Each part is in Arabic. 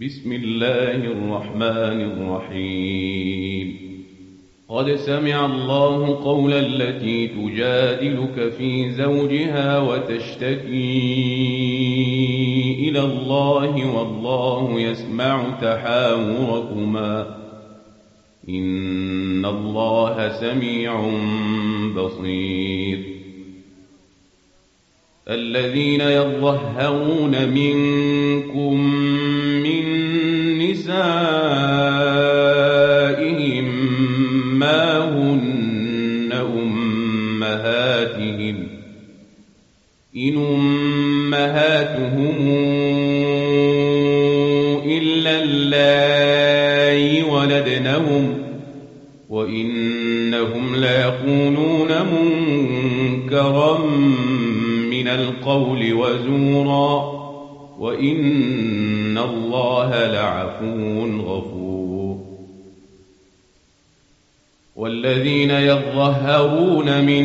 بسم الله الرحمن الرحيم. قد سمع الله قول التي تجادلك في زوجها وتشتكي إلى الله والله يسمع تحاوركما إن الله سميع بصير. الذين يظهرون منكم من نسائهم ما هن أمهاتهم إن أمهاتهم إلا اللائي ولدنهم وإنهم ليقولون منكرا من القول وزورا وإن الله لعفو غفور. والذين يظهرون من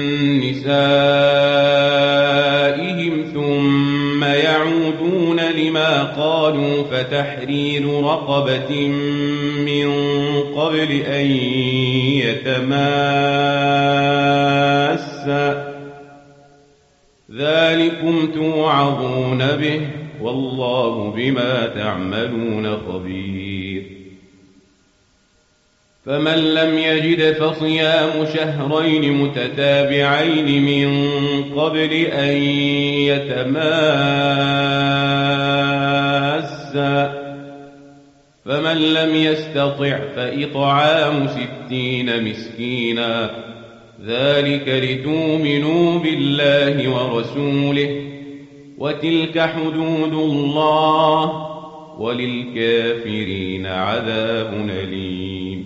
نسائهم ثم يعودون لما قالوا فتحرير رقبة من قبل أن يتماسا ذلكم توعظون به والله بما تعملون خبير. فمن لم يجد فصيام شهرين متتابعين من قبل أن يتماسا فمن لم يستطع فإطعام 60 مسكينا ذلك لتؤمنوا بالله ورسوله وتلك حدود الله وللكافرين عذاب أليم.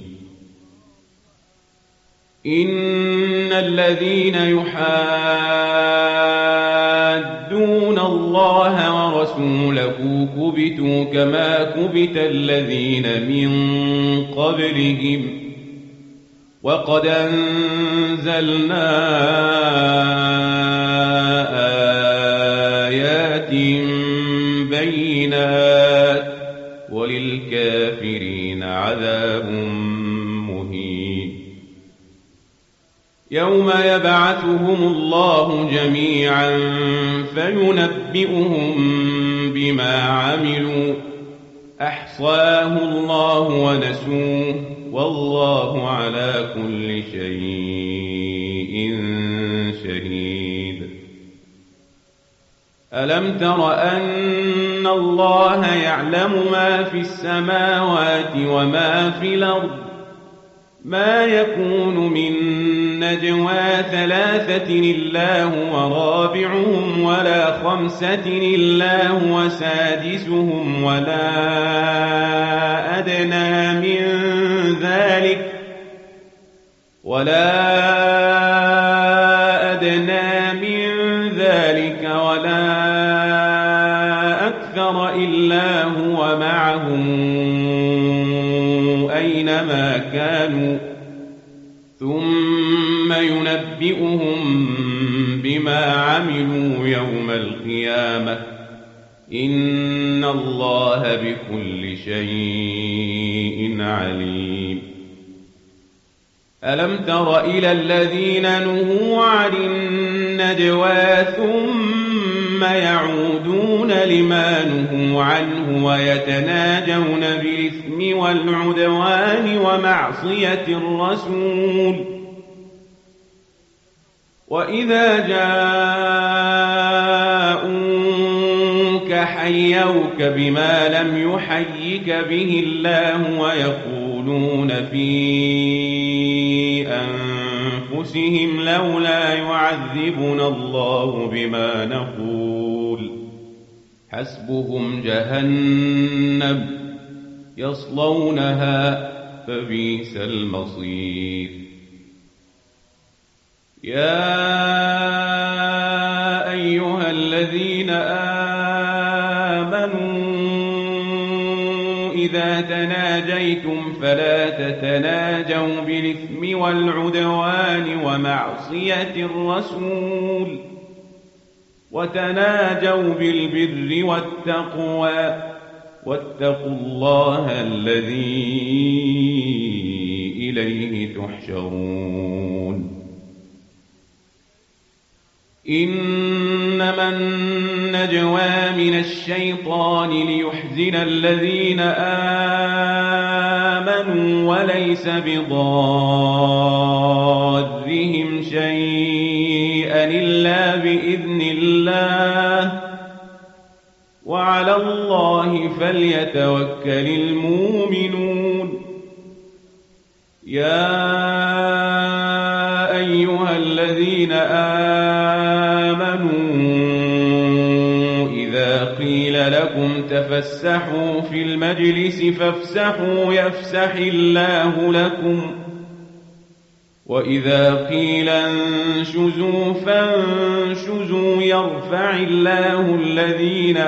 إن الذين يحادون الله ورسوله كبتوا كما كبت الذين من قبلهم وقد أنزلنا آيات بينات وللكافرين عذاب مهين. يوم يبعثهم الله جميعا فينبئهم بما عملوا أحصاه الله ونسوه والله على كل شيء شهيد. ألم تر أن الله يعلم ما في السماوات وما في الأرض ما يكون من نجوى 3 إلا هو رابعهم ولا 5 إلا هو سادسهم ولا أدنى من ذلك ولا أكثر إلا هو معهم أينما كانوا ثم ينبئهم بما عملوا يوم القيامة إن الله بكل شيء عليم. ألم تر إلى الذين نهوا عن النجوى ثم يعودون لما نهوا عنه ويتناجون بالإثم والعدوان ومعصية الرسول وإذا جاءوك حيوك بما لم يحيك به الله ويقولون في أنفسهم لولا يعذبنا الله بما نقول حسبهم جهنم يصلونها فبئس المصير. يا أيها الذين آمنوا إذا تناجيتم فلا تتناجوا بالإثم والعدوان ومعصية الرسول وتناجوا بالبر والتقوى واتقوا الله الذي إليه تحشرون إنما النجوى من الشيطان ليحزن الذين آمنوا وليس بضارهم شيئا إلا بإذن الله وعلى الله فليتوكل المؤمنون يا أيها الذين آمنوا إذا قيل لكم تفسحوا في المجلس فافسحوا يفسح الله لكم وإذا قيل انشزوا فانشزوا يرفع الله الذين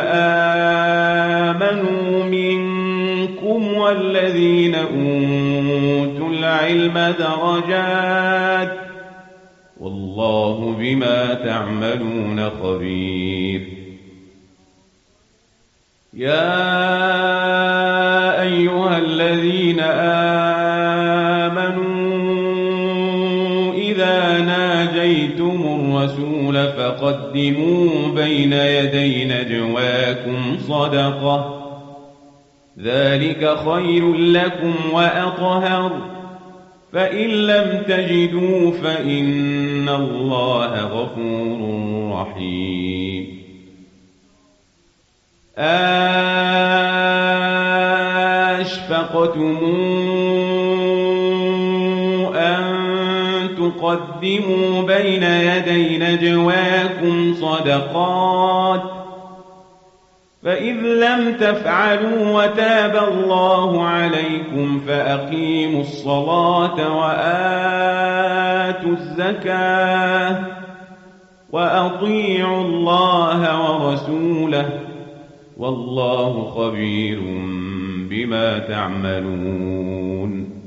آمنوا منكم والذين أوتوا العلم درجات والله بما تعملون خبير يا أيها الذين آمنوا إذا ناجيتم الرسول فقدموا بين يدي نجواكم صدقة ذلك خير لكم وأطهر فإن لم تجدوا فإن الله غفور رحيم أشفقتم أن تقدموا بين يدي نجواكم صدقات فإذ لم تفعلوا وتاب الله عليكم فأقيموا الصلاة وآتوا الزكاة وأطيعوا الله ورسوله والله خبير بما تعملون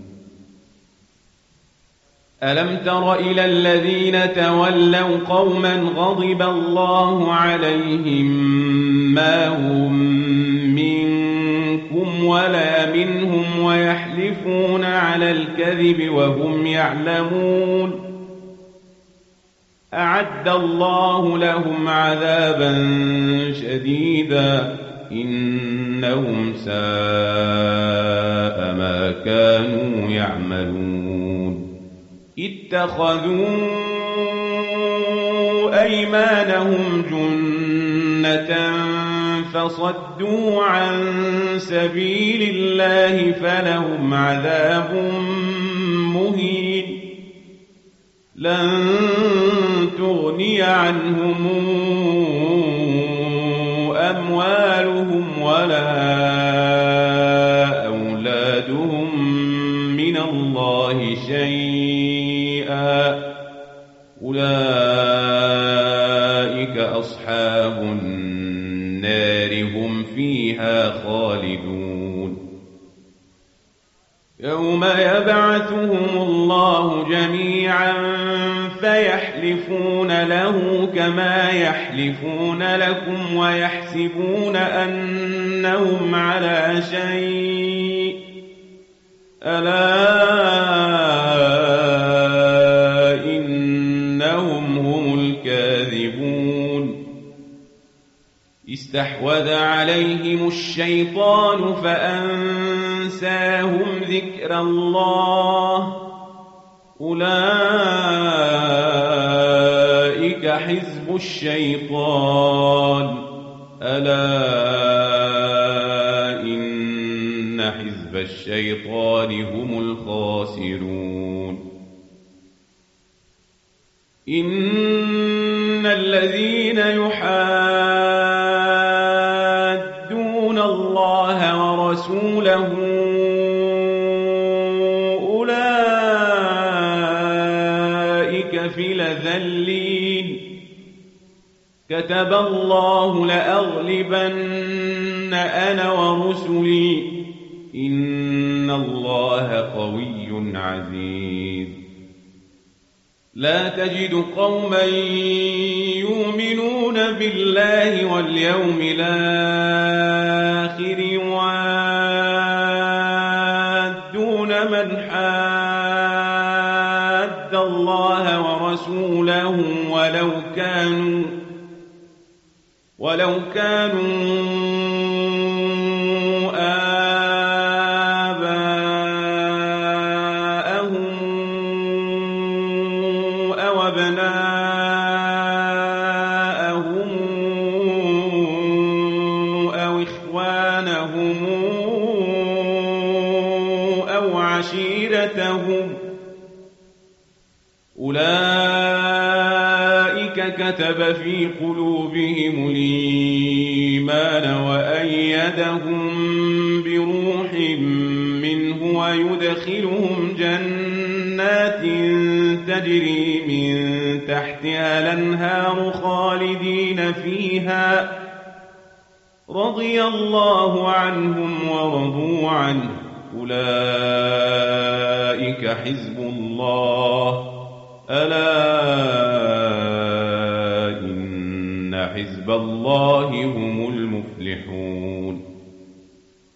ألم تر إلى الذين تولوا قوما غضب الله عليهم ما هم منكم ولا منهم ويحلفون على الكذب وهم يعلمون أعد الله لهم عذابا شديدا إنهم ساء ما كانوا يعملون اتخذوا أيمانهم جنة فصدوا عن سبيل الله فلهم عذاب مهين لن تغني عنهم أموالهم ولا أولادهم من الله شيئا أولئك أصحاب النار هم فيها خالدون يوم يبعثهم الله جميعا فيحلفون له كما يحلفون لكم ويحسبون أنهم على شيء ألا إنهم هم الكاذبون استحوذ عليهم الشيطان فأنساهم ذكر الله أولئك حزب الشيطان ألا إن حزب الشيطان هم الخاسرون إن الذين يحادون الله ورسوله أولئك في الأذلين كتب الله لأغلبن أنا ورسلي إن الله قوي عزيز لا تجد قوما يؤمنون بالله واليوم الآخر ورسوله ولو كانوا آباءهم أو أبناءهم أو إخوانهم أو عشيرتهم أولئك كتب في قلوبهم الإيمان وأيدهم بروح منه ويدخلهم جنات تجري من تحتها الأنهار خالدين فيها رضي الله عنهم ورضوا عنه أولئك حزب الله ألا إن حزب الله هم المفلحون